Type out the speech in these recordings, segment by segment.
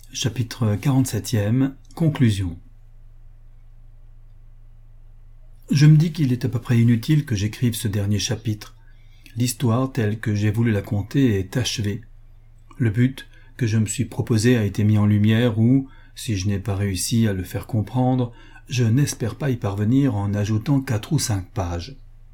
Chapitre 47e. Conclusion. Je me dis qu'il est à peu près inutile que j'écrive ce dernier chapitre. L'histoire telle que j'ai voulu la conter est achevée. Le but que je me suis proposé a été mis en lumière ou, si je n'ai pas réussi à le faire comprendre, je n'espère pas y parvenir en ajoutant 4 ou 5 pages.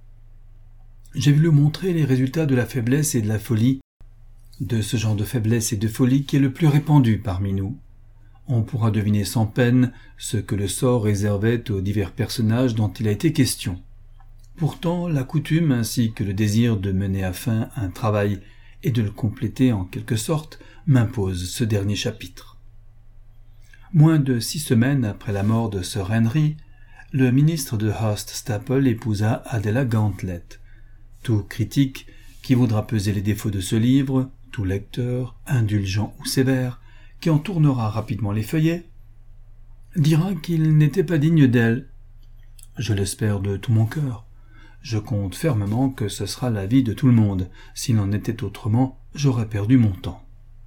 J'ai voulu montrer les résultats de la faiblesse et de la folie, de ce genre de faiblesse et de folie qui est le plus répandu parmi nous. On pourra deviner sans peine ce que le sort réservait aux divers personnages dont il a été question. Pourtant, la coutume ainsi que le désir de mener à fin un travail et de le compléter en quelque sorte m'impose ce dernier chapitre. Moins de 6 semaines après la mort de Sir Henry, le ministre de Hurst Staple épousa Adela Gauntlet. Tout critique qui voudra peser les défauts de ce livre, tout lecteur, indulgent ou sévère, qui en tournera rapidement les feuillets, dira qu'il n'était pas digne d'elle. Je l'espère de tout mon cœur. Je compte fermement que ce sera l'avis de tout le monde. S'il en était autrement, j'aurais perdu mon temps.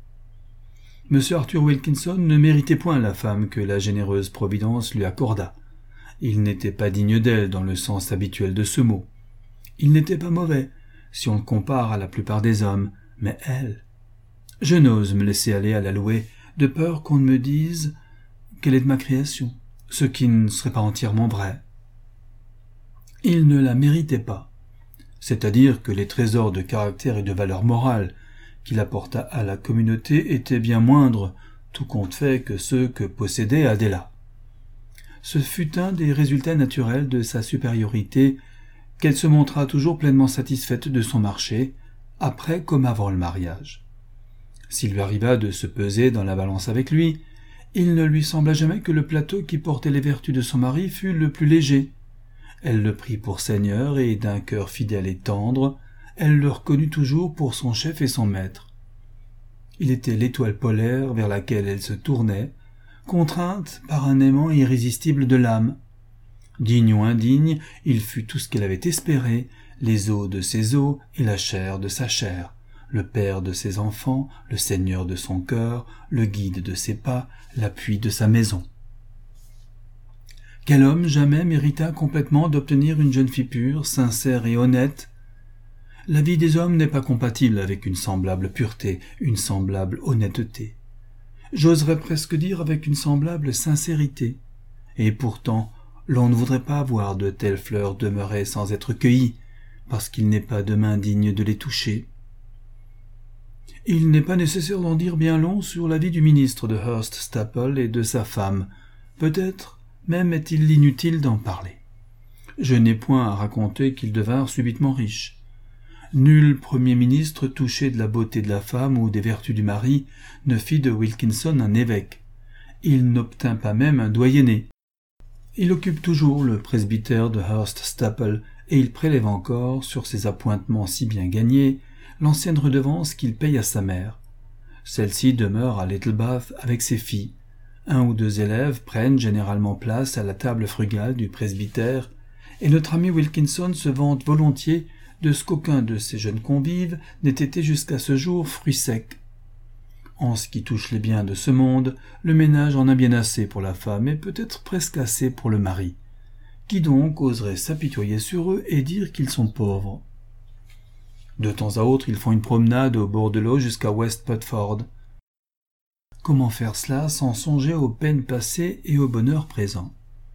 M. Arthur Wilkinson ne méritait point la femme que la généreuse Providence lui accorda. Il n'était pas digne d'elle dans le sens habituel de ce mot. Il n'était pas mauvais, si on le compare à la plupart des hommes, mais elle... Je n'ose me laisser aller à la louer, de peur qu'on ne me dise qu'elle est de ma création, ce qui ne serait pas entièrement vrai. Il ne la méritait pas, c'est-à-dire que les trésors de caractère et de valeur morale qu'il apporta à la communauté étaient bien moindres, tout compte fait, que ceux que possédait Adela. Ce fut un des résultats naturels de sa supériorité qu'elle se montra toujours pleinement satisfaite de son marché, après comme avant le mariage. S'il lui arriva de se peser dans la balance avec lui, il ne lui sembla jamais que le plateau qui portait les vertus de son mari fût le plus léger. Elle le prit pour seigneur et d'un cœur fidèle et tendre, elle le reconnut toujours pour son chef et son maître. Il était l'étoile polaire vers laquelle elle se tournait, contrainte par un aimant irrésistible de l'âme. Digne ou indigne, il fut tout ce qu'elle avait espéré, les os de ses os et la chair de sa chair, le père de ses enfants, le seigneur de son cœur, le guide de ses pas, l'appui de sa maison. Quel homme jamais mérita complètement d'obtenir une jeune fille pure, sincère et honnête? La vie des hommes n'est pas compatible avec une semblable pureté, une semblable honnêteté. J'oserais presque dire avec une semblable sincérité. Et pourtant, l'on ne voudrait pas voir de telles fleurs demeurer sans être cueillies, parce qu'il n'est pas de main digne de les toucher. Il n'est pas nécessaire d'en dire bien long sur la vie du ministre de Hurst Staple et de sa femme. Peut-être même est-il inutile d'en parler. Je n'ai point à raconter qu'ils devinrent subitement riches. Nul premier ministre touché de la beauté de la femme ou des vertus du mari ne fit de Wilkinson un évêque. Il n'obtint pas même un doyenné. Il occupe toujours le presbytère de Hurst Staple et il prélève encore, sur ses appointements si bien gagnés, l'ancienne redevance qu'il paye à sa mère. Celle-ci demeure à Littlebath avec ses filles. 1 ou 2 élèves prennent généralement place à la table frugale du presbytère, et notre ami Wilkinson se vante volontiers de ce qu'aucun de ses jeunes convives n'ait été jusqu'à ce jour fruit sec. En ce qui touche les biens de ce monde, le ménage en a bien assez pour la femme et peut-être presque assez pour le mari. Qui donc oserait s'apitoyer sur eux et dire qu'ils sont pauvres? De temps à autre, ils font une promenade au bord de l'eau jusqu'à West Putford. Comment faire cela sans songer aux peines passées et au bonheur présent?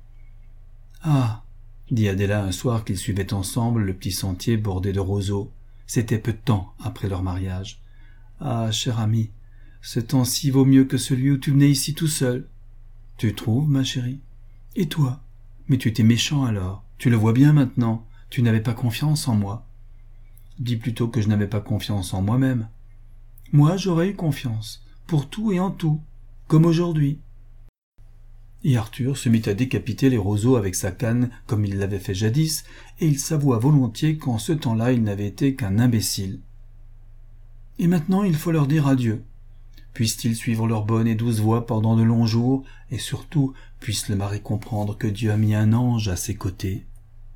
Ah, dit Adela un soir qu'ils suivaient ensemble le petit sentier bordé de roseaux. C'était peu de temps après leur mariage. Ah, cher ami, ce temps-ci vaut mieux que celui où tu venais ici tout seul. Tu trouves, ma chérie? Et toi? Mais tu étais méchant alors. Tu le vois bien maintenant. Tu n'avais pas confiance en moi. Dis plutôt que je n'avais pas confiance en moi-même. Moi, j'aurais eu confiance, pour tout et en tout, comme aujourd'hui. Et Arthur se mit à décapiter les roseaux avec sa canne comme il l'avait fait jadis, et il s'avoua volontiers qu'en ce temps-là il n'avait été qu'un imbécile. Et maintenant il faut leur dire adieu. Puissent-ils suivre leur bonne et douce voie pendant de longs jours, et surtout puisse le mari comprendre que Dieu a mis un ange à ses côtés.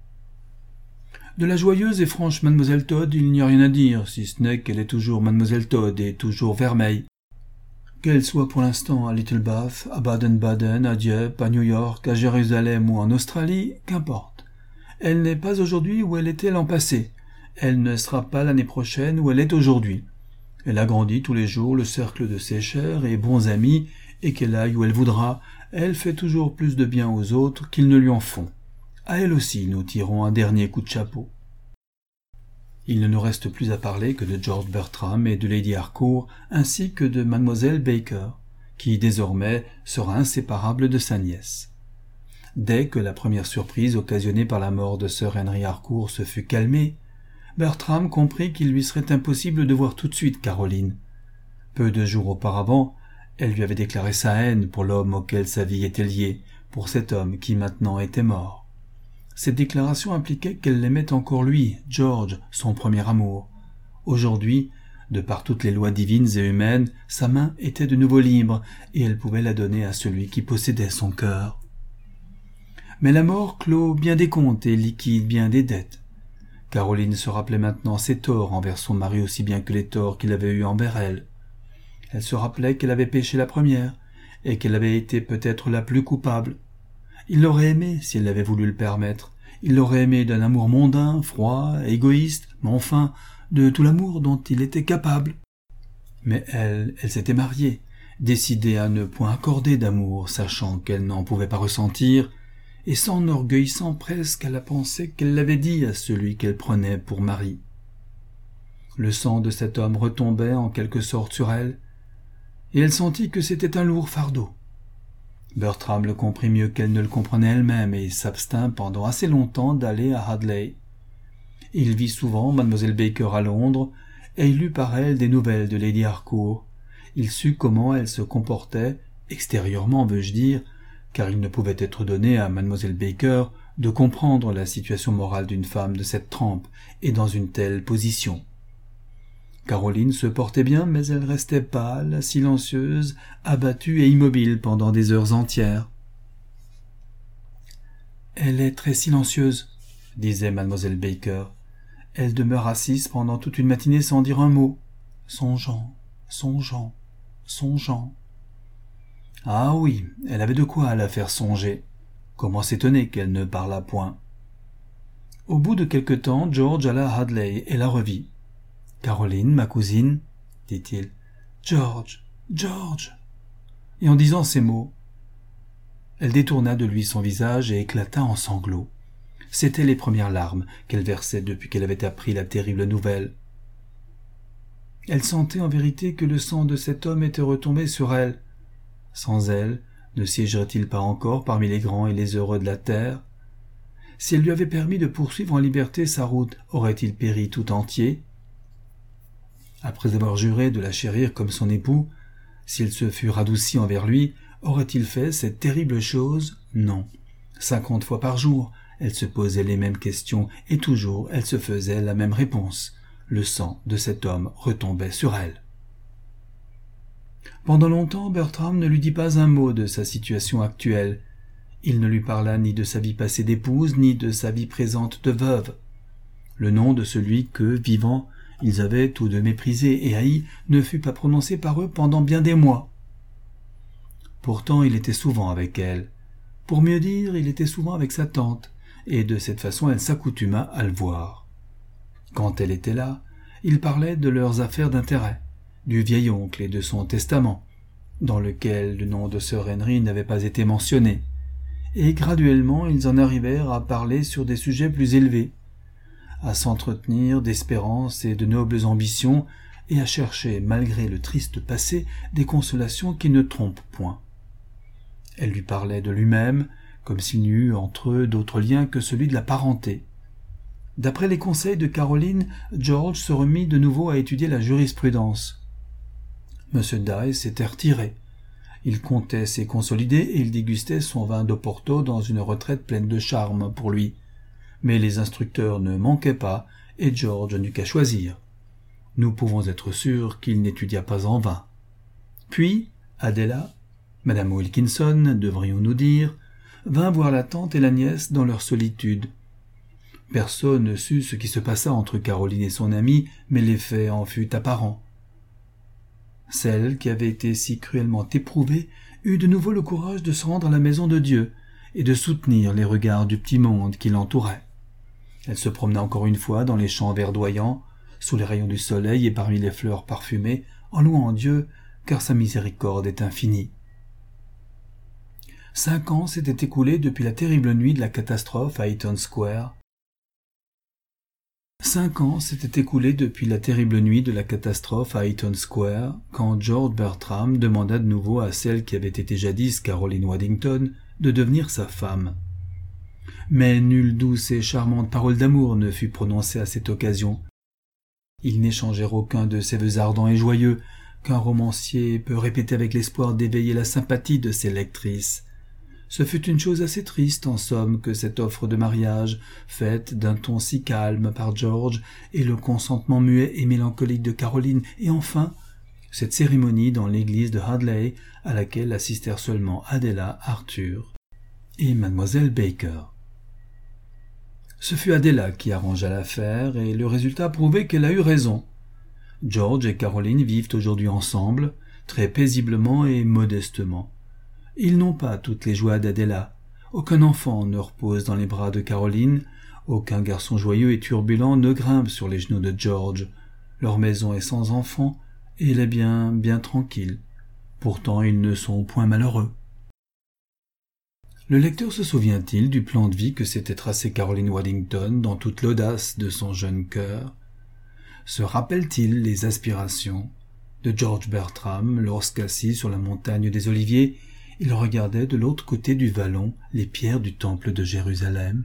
De la joyeuse et franche Mademoiselle Todd, il n'y a rien à dire, si ce n'est qu'elle est toujours Mademoiselle Todd et toujours vermeille. Qu'elle soit pour l'instant à Little Bath, à Baden-Baden, à Dieppe, à New York, à Jérusalem ou en Australie, qu'importe. Elle n'est pas aujourd'hui où elle était l'an passé. Elle ne sera pas l'année prochaine où elle est aujourd'hui. Elle agrandit tous les jours le cercle de ses chers et bons amis, et qu'elle aille où elle voudra, elle fait toujours plus de bien aux autres qu'ils ne lui en font. À elle aussi nous tirons un dernier coup de chapeau. Il ne nous reste plus à parler que de George Bertram et de Lady Harcourt, ainsi que de Mademoiselle Baker, qui désormais sera inséparable de sa nièce. Dès que la première surprise occasionnée par la mort de Sir Henry Harcourt se fut calmée, Bertram comprit qu'il lui serait impossible de voir tout de suite Caroline. Peu de jours auparavant, elle lui avait déclaré sa haine pour l'homme auquel sa vie était liée, pour cet homme qui maintenant était mort. Cette déclaration impliquait qu'elle l'aimait encore lui, George, son premier amour. Aujourd'hui, de par toutes les lois divines et humaines, sa main était de nouveau libre, et elle pouvait la donner à celui qui possédait son cœur. Mais la mort clôt bien des comptes et liquide bien des dettes. Caroline se rappelait maintenant ses torts envers son mari aussi bien que les torts qu'il avait eus envers elle. Elle se rappelait qu'elle avait péché la première, et qu'elle avait été peut-être la plus coupable. Il l'aurait aimé si elle avait voulu le permettre. Il l'aurait aimé d'un amour mondain, froid, égoïste, mais enfin de tout l'amour dont il était capable. Mais elle s'était mariée, décidée à ne point accorder d'amour, sachant qu'elle n'en pouvait pas ressentir, et s'enorgueillissant presque à la pensée qu'elle l'avait dit à celui qu'elle prenait pour mari. Le sang de cet homme retombait en quelque sorte sur elle, et elle sentit que c'était un lourd fardeau. Bertram le comprit mieux qu'elle ne le comprenait elle-même et s'abstint pendant assez longtemps d'aller à Hadley. Il vit souvent Mademoiselle Baker à Londres, et il eut par elle des nouvelles de Lady Harcourt. Il sut comment elle se comportait, extérieurement veux-je dire, car il ne pouvait être donné à Mademoiselle Baker de comprendre la situation morale d'une femme de cette trempe et dans une telle position. Caroline se portait bien, mais elle restait pâle, silencieuse, abattue et immobile pendant des heures entières. « Elle est très silencieuse, » disait Mademoiselle Baker. « Elle demeure assise pendant toute une matinée sans dire un mot, songeant, songeant, songeant. » Ah oui, elle avait de quoi la faire songer. Comment s'étonner qu'elle ne parlât point. Au bout de quelque temps, George alla à Hadley et la revit. « Caroline, ma cousine, dit-il. « George, George !» Et en disant ces mots, elle détourna de lui son visage et éclata en sanglots. C'étaient les premières larmes qu'elle versait depuis qu'elle avait appris la terrible nouvelle. Elle sentait en vérité que le sang de cet homme était retombé sur elle. Sans elle, ne siégerait-il pas encore parmi les grands et les heureux de la terre? Si elle lui avait permis de poursuivre en liberté sa route, aurait-il péri tout entier? Après avoir juré de la chérir comme son époux, s'il se fût radouci envers lui, aurait-il fait cette terrible chose? Non. 50 fois par jour, elle se posait les mêmes questions, et toujours elle se faisait la même réponse. Le sang de cet homme retombait sur elle. Pendant longtemps, Bertram ne lui dit pas un mot de sa situation actuelle. Il ne lui parla ni de sa vie passée d'épouse, ni de sa vie présente de veuve. Le nom de celui que, vivant, ils avaient tous deux méprisé et haï ne fut pas prononcé par eux pendant bien des mois. Pourtant il était souvent avec elle. Pour mieux dire, il était souvent avec sa tante, et de cette façon elle s'accoutuma à le voir. Quand elle était là, ils parlaient de leurs affaires d'intérêt, du vieil oncle et de son testament, dans lequel le nom de Sir Henry n'avait pas été mentionné, et graduellement ils en arrivèrent à parler sur des sujets plus élevés, à s'entretenir d'espérances et de nobles ambitions, et à chercher, malgré le triste passé, des consolations qui ne trompent point. Elle lui parlait de lui-même, comme s'il n'y eût entre eux d'autre lien que celui de la parenté. D'après les conseils de Caroline, George se remit de nouveau à étudier la jurisprudence. M. Dye s'était retiré. Il comptait s'y consolider et il dégustait son vin d'Oporto dans une retraite pleine de charme pour lui. Mais les instructeurs ne manquaient pas, et George n'eut qu'à choisir. Nous pouvons être sûrs qu'il n'étudia pas en vain. Puis, Adela, Madame Wilkinson, devrions-nous dire, vint voir la tante et la nièce dans leur solitude. Personne ne sut ce qui se passa entre Caroline et son amie, mais l'effet en fut apparent. Celle qui avait été si cruellement éprouvée eut de nouveau le courage de se rendre à la maison de Dieu et de soutenir les regards du petit monde qui l'entourait. Elle se promena encore une fois dans les champs verdoyants, sous les rayons du soleil et parmi les fleurs parfumées, en louant Dieu, car sa miséricorde est infinie. 5 ans s'étaient écoulés depuis la terrible nuit de la catastrophe à Eaton Square. 5 ans s'étaient écoulés depuis la terrible nuit de la catastrophe à Eaton Square, quand George Bertram demanda de nouveau à celle qui avait été jadis Caroline Waddington de devenir sa femme. Mais nulle douce et charmante parole d'amour ne fut prononcée à cette occasion. Ils n'échangèrent aucun de ces vœux ardents et joyeux qu'un romancier peut répéter avec l'espoir d'éveiller la sympathie de ses lectrices. Ce fut une chose assez triste, en somme, que cette offre de mariage, faite d'un ton si calme par George, et le consentement muet et mélancolique de Caroline, et enfin, cette cérémonie dans l'église de Hadley, à laquelle assistèrent seulement Adela, Arthur et mademoiselle Baker. Ce fut Adela qui arrangea l'affaire, et le résultat prouvait qu'elle a eu raison. George et Caroline vivent aujourd'hui ensemble, très paisiblement et modestement. Ils n'ont pas toutes les joies d'Adela. Aucun enfant ne repose dans les bras de Caroline, aucun garçon joyeux et turbulent ne grimpe sur les genoux de George. Leur maison est sans enfants, et elle est bien tranquille. Pourtant, ils ne sont point malheureux. Le lecteur se souvient-il du plan de vie que s'était tracé Caroline Waddington dans toute l'audace de son jeune cœur? Se rappelle-t-il les aspirations de George Bertram lorsqu'assis sur la montagne des Oliviers, il regardait de l'autre côté du vallon les pierres du temple de Jérusalem?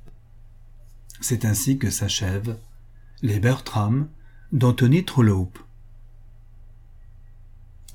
C'est ainsi que s'achèvent les Bertram d'Anthony Trollope.